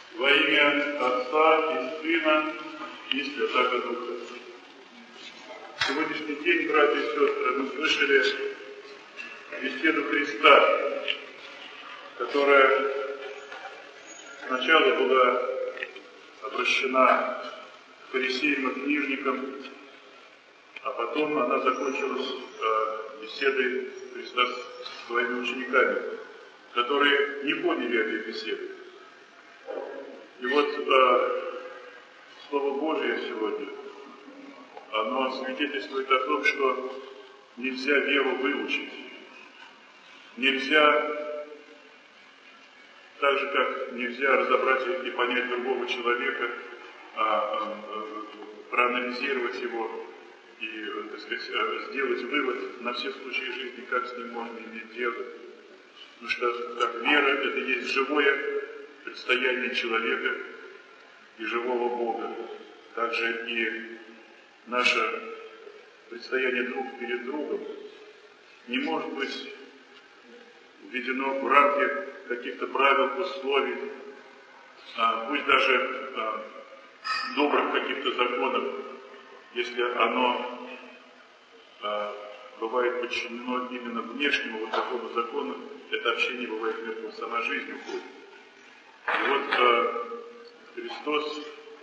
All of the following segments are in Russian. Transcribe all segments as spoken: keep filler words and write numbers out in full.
Во имя Отца и Сына и Святаго Духа. Сегодняшний день, братья и сестры, мы слышали беседу Христа, которая сначала была обращена к фарисеям и книжникам, а потом она закончилась э, беседой Христа с своими учениками, которые не поняли этой беседы. И вот э, Слово Божие сегодня, оно свидетельствует о том, что нельзя веру выучить. Нельзя, так же как нельзя разобрать и понять другого человека, а, а, а, проанализировать его и, так сказать, сделать вывод на все случаи жизни, как с ним можно иметь дело. Потому что как вера — это есть живое предстояние человека и живого Бога. Также и наше предстояние друг перед другом не может быть введено в рамки каких-то правил, условий, а, пусть даже а, добрых каких-то законов, если оно а, бывает подчинено именно внешнему вот такому закону, это общение бывает мертвым, сама жизнь уходит. И вот а, Христос,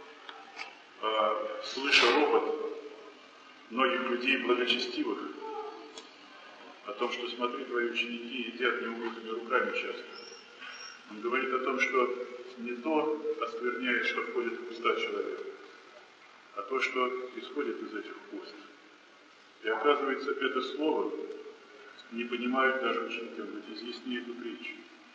а, слыша ропот многих людей благочестивых о том, что смотри, твои ученики едят неумытыми руками часто, он говорит о том, что не то оскверняет, что входит в уста человека, а то, что исходит из этих уст. И оказывается, это слово не понимают даже ученики. Он говорит, изъясни эту притчу.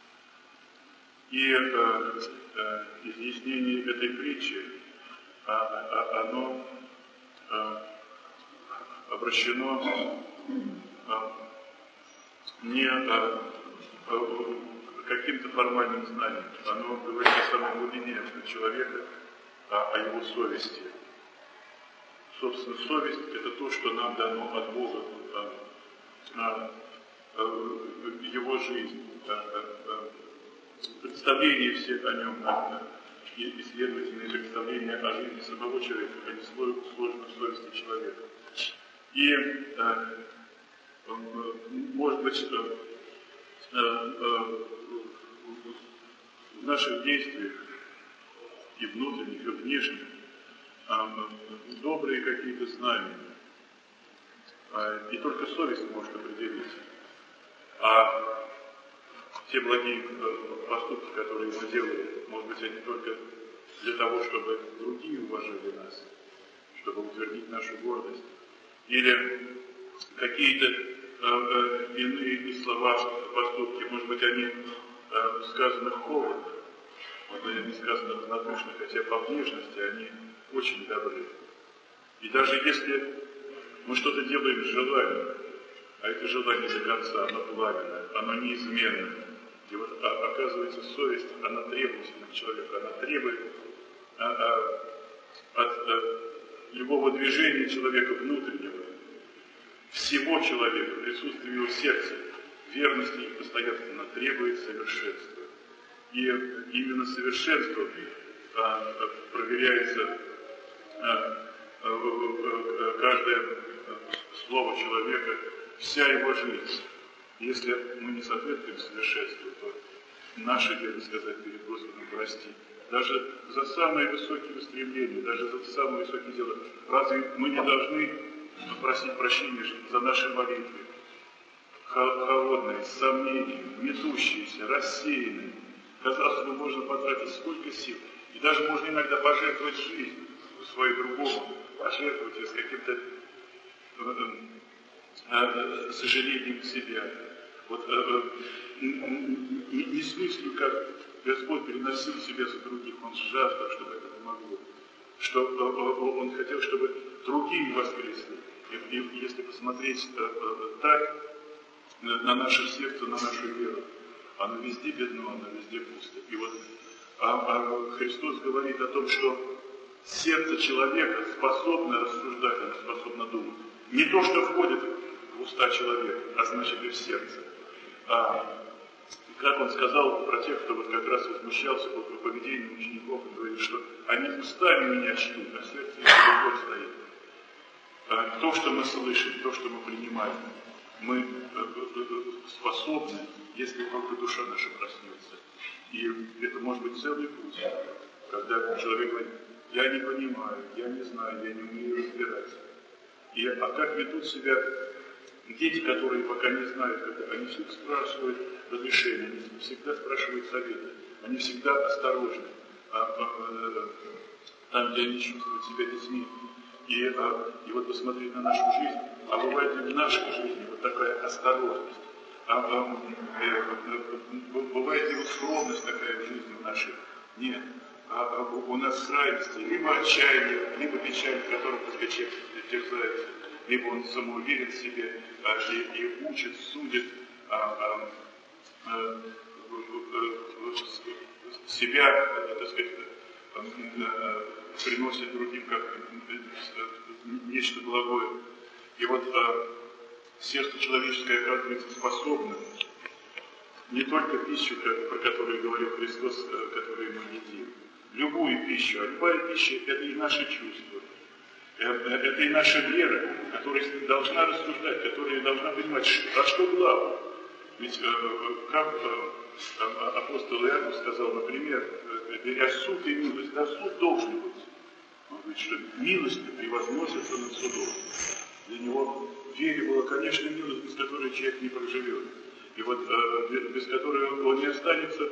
И э, э, изъяснение этой притчи, а, а, оно а, обращено а, не а, а, каким-то формальным знанием. Оно говорит о самой глубине человека, а, о его совести. Собственно, совесть — это то, что нам дано от Бога, а, а, а, его жизнь, а, а, представление все о нем, а, и исследовательные представления о жизни самого человека, а не сложной совести человека. И, а, может быть, а, а, в наших действиях и внутренних, и внешних добрые какие-то знания, и только совесть может определить. А те благие поступки, которые мы делаем, может быть, они только для того, чтобы другие уважали нас, чтобы утвердить нашу гордость, или какие-то э, э, иные слова, поступки, может быть, они э, сказаны холодно, может быть, они сказаны равнодушно, хотя по внешности они очень добры. И даже если мы что-то делаем с желанием, а это желание до конца, оно пламенное, оно неизменное, и вот а, оказывается, совесть, она требовательна к человеку, она требует а, а, от а, любого движения человека внутреннего, всего человека, присутствия его сердца, верности и постоянства, она требует совершенства. И именно совершенство а, проверяется а, а, а, каждое слово человека, вся его жизнь. Если мы не соответствуем совершенству, то наше дело сказать перед Господом прости. Даже за самые высокие устремления, даже за самые высокие дела. Разве мы не должны просить прощения за наши молитвы? Холодные, с сомнением, метущиеся, рассеянные. Казалось бы, можно потратить сколько сил. И даже можно иногда пожертвовать жизнь своей другому, пожертвовать ее с каким-то сожалением себя. Вот э, э, не, не с мыслью, как Господь переносил себя за других, Он жаждал, чтобы это помогло. Что э, Он хотел, чтобы другие воскресли. И, и если посмотреть э, э, так на наше сердце, на нашу веру, оно везде бедно, оно везде пусто. И вот а, а Христос говорит о том, что сердце человека способно рассуждать, оно способно думать. Не то, что входит в уста человека, а значит и в сердце. А как он сказал про тех, кто вот как раз возмущался по поведению учеников, он говорит, что они устами меня чтут, а сердце их далеко стоит. То, что мы слышим, то, что мы принимаем, мы способны, если только душа наша проснется. И это может быть целый путь, когда человек говорит, я не понимаю, я не знаю, я не умею разбираться. И, а как ведут себя дети, которые пока не знают, как, они всегда спрашивают разрешения, они всегда спрашивают советы, они всегда осторожны, а, а, а, там, где они чувствуют себя детьми. И, а, и вот посмотреть на нашу жизнь, а бывает ли в нашей жизни вот такая осторожность, а, а, э, бывает ли вот скромность такая в жизни нашей? Нет. А, а у нас крайности, либо отчаяние, либо печаль, в которой, так сказать, человек терзается, либо он самоуверен в себе а, и, и учит, судит а, а, а, себя, так сказать, приносит другим как нечто благое. И вот а, сердце человеческое, оказывается, способно не только пищу, про которую говорил Христос, которую мы едим, любую пищу, а любая пища – это и наши чувства, это и наша вера, которая должна рассуждать, которая должна понимать, а что главное. Ведь как апостол Иаков сказал, например, беря суд и милость, да, суд должен быть. Он говорит, что милость превозносится над судом. Для него в вере была, конечно, милость, без которой человек не проживет. И вот без которой он не останется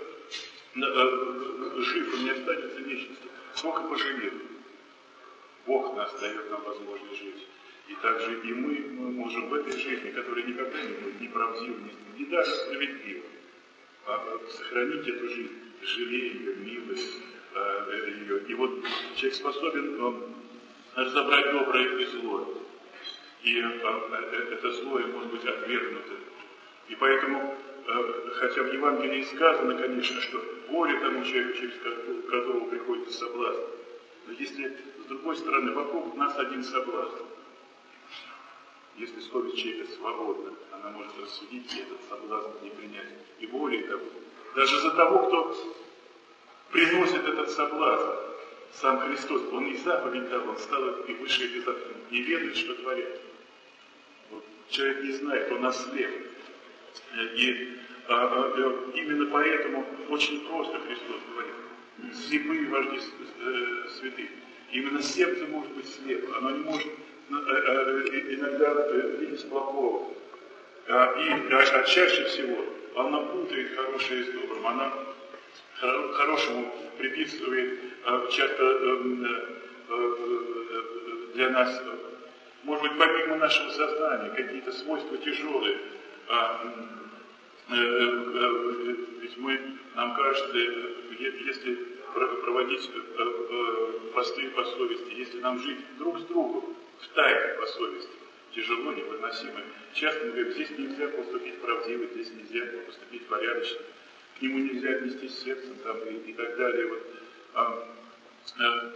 жив, он не останется вечностью. Сколько пожалел. Бог нас дает нам возможность жить. И также и мы, мы можем в этой жизни, которая никогда не будет неправдива, не, не даже справедлива, а сохранить эту жизнь, жалея ее, милость э, ее. И вот человек способен он, разобрать доброе и злое. И э, это злое может быть отвергнуто. И поэтому, э, хотя в Евангелии сказано, конечно, что горе тому человеку, через которого приходит соблазн, но если с другой стороны вокруг нас один соблазн, если совесть человека свободна, она может рассудить и этот соблазн не принять. И более того, даже за того, кто приносит этот соблазн, сам Христос, Он и заповедь дал, Он стал и выше эпизод, не ведает, что творят. Вот. Человек не знает, он ослеп. И а, а, именно поэтому очень просто Христос говорит, слепые вожди э, святых. Именно сердце может быть слепо, оно не может иногда видеть плохого. И а чаще всего она путает хорошее с добрым, она хорошему приписывает часто для нас, может быть, помимо нашего сознания, какие-то свойства тяжелые. Ведь мы, нам кажется, если проводить посты по совести, если нам жить друг с другом, в тайне по совести, тяжело, невыносимо. Часто мы говорим, здесь нельзя поступить правдиво, здесь нельзя поступить порядочно, к нему нельзя отнестись сердцем там, и, и так далее. Вот. А, а,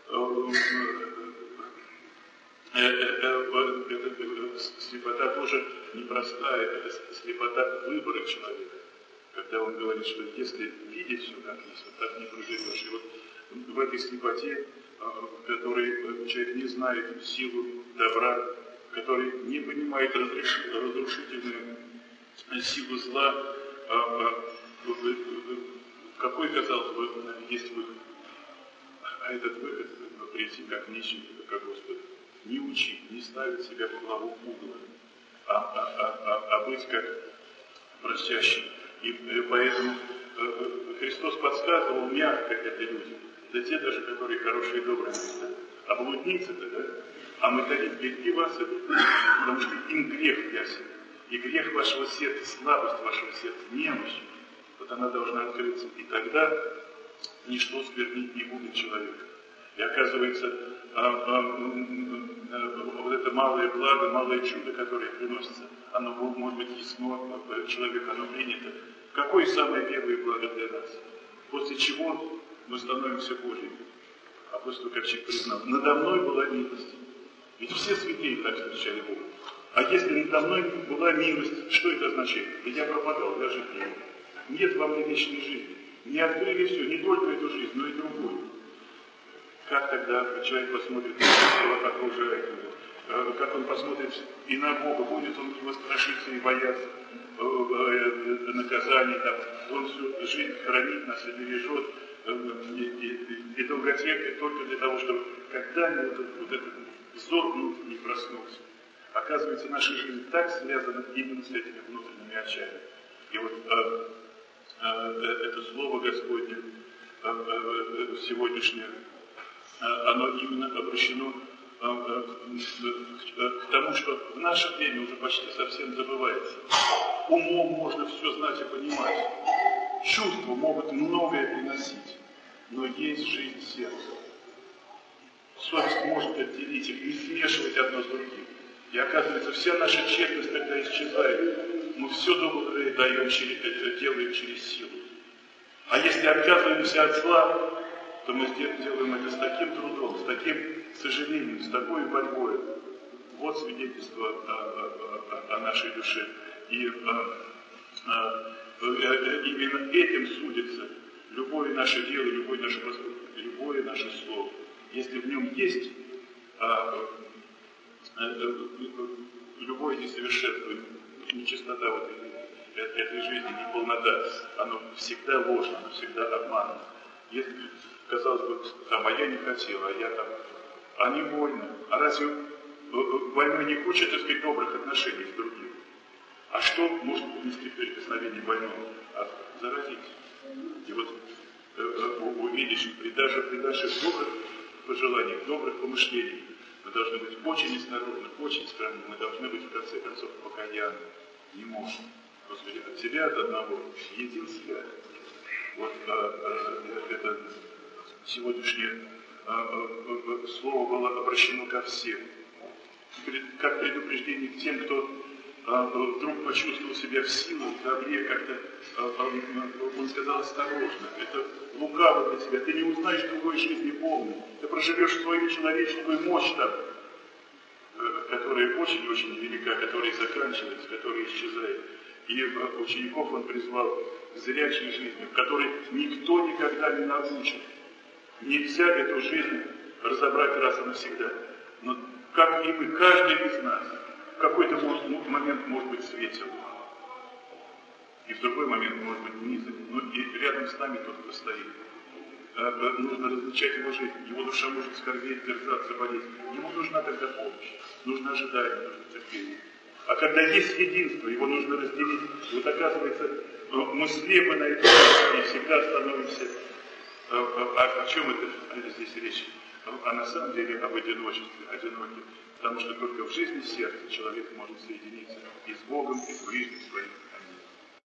а, эта слепота тоже непростая, это слепота выбора человека. Когда он говорит, что если видеть все как есть, вот так не проживешь. И вот в этой слепоте, в которой человек не знает силу добра, который не понимает разрушительную силу зла, какой, казалось бы, есть выход. А этот выход — прийти как нищим, как Господу. Не учить, не ставить себя во главу угла, а, а, а, а быть как просящим. И поэтому Христос подсказывал мягко это людям, для те даже, которые хорошие и добрые места. А блудницы-то, да? А мы дарим грехи вас, потому что им грех ясен. И грех вашего сердца, слабость вашего сердца, немощь, вот она должна открыться. И тогда ничто сквернить не будет человека. И оказывается, а, а, а, вот это малое благо, малое чудо, которое приносится, оно может быть ясно человека, оно принято. Какое самое первое благо для нас? После чего мы становимся Божьими. Апостол Ковчег признал, надо мной была милость. Ведь все святые так встречали Бога. А если надо мной была милость, что это означает? Ведь я пропадал, я жить не мог. нет во мне вечной жизни. Не открыли все, не только эту жизнь, но и другую. Как тогда человек посмотрит на то, что окружает его? Как он посмотрит и на Бога? Будет он его страшиться и бояться наказаний, там, он всю жизнь хранит нас и бережет, и, и, и долготерпит только для того, чтобы когда-нибудь вот, вот этот взор внутренний проснулся. Оказывается, наша жизнь так связана именно с этими внутренними очами. И вот э, э, это слово Господне э, э, сегодняшнее, э, оно именно обращено э, э, к тому, что в наше время уже почти совсем забывается. Умом можно все знать и понимать. Чувства могут многое приносить, но есть жизнь сердца. Совесть может отделить их, не смешивать одно с другим. И оказывается, вся наша честность тогда исчезает. Мы все доброе даем, через, делаем через силу. А если отказываемся от зла, то мы делаем это с таким трудом, с таким сожалением, с такой борьбой. Вот свидетельство о, о, о нашей душе. И а, а, именно этим судится любое наше дело, любой наш поступок, любое наше слово. Если в нем есть а, а, любое несовершенство, нечистота вот этой, этой жизни, неполнота, оно всегда ложно, оно всегда обманно. Если, казалось бы, там, а я не хотел, а я там, а не больно. А разве больной не хочет, так сказать, добрых отношений с другим? А что может принести прикосновение больного? А заразить. И вот э, увидишь, при даже при наших добрых пожеланиях, добрых помышлениях, мы должны быть очень осторожны, очень скромны, мы должны быть в конце концов покаянны. Не можем. Господи, от себя, от одного, един себя. Вот а, а, это сегодняшнее а, а, слово было обращено ко всем. Как предупреждение к тем, кто а, вдруг почувствовал себя в силу, в добре, как-то, а, он сказал, осторожно, это лукаво для тебя, ты не узнаешь другой жизни полной, ты проживешь свою человеческую мощь там, которая очень-очень велика, которая заканчивается, которая исчезает. И учеников он призвал к зрячей жизни, в которой никто никогда не научит. Нельзя эту жизнь разобрать раз и навсегда. Но как и мы, каждый из нас в какой-то момент может быть светел, и в другой момент может быть низок. Но и рядом с нами тот, кто стоит. Нужно различать его жизнь. Его душа может скорбеть, терзаться, болеть. Ему нужна тогда помощь. Нужно ожидание, нужно терпение. А когда есть единство, его нужно разделить. Вот оказывается, мы слепы на эту жизнь и всегда становимся... А о чем это здесь речь? А на самом деле об одиночестве, одиноким. Потому что только в жизни сердца человек может соединиться и с Богом, и с ближним своим.